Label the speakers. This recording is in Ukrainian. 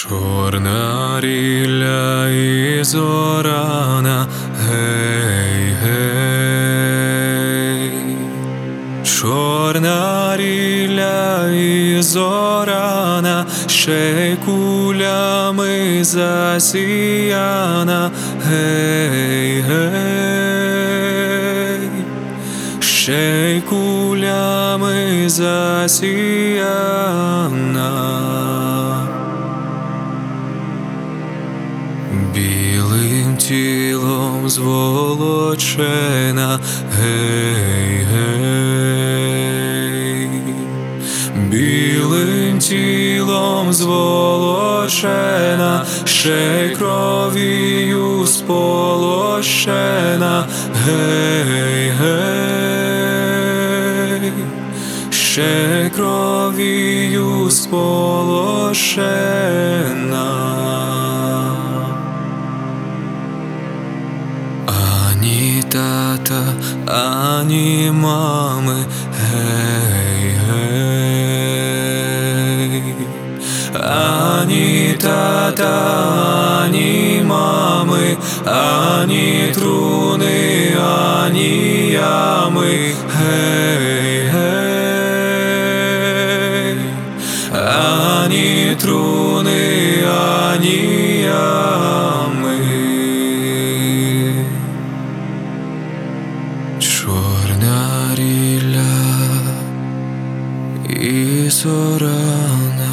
Speaker 1: Чорна рілля і зорана, гей, гей, чорна рілля і зорана, ще й кулями засіяна, гей, гей, ще й кулями засіяна. Білим тілом зволочена, гей, гей, білим тілом зволочена, ще й кров'ю сполощена, гей, гей, ще й кров'ю сполощена. Ані тата, ані мами, гей, гей, ані тата, ані мами, ані труни, ані ями, гей, гей, ані труни, ані ями. Чорна рілля і зорана.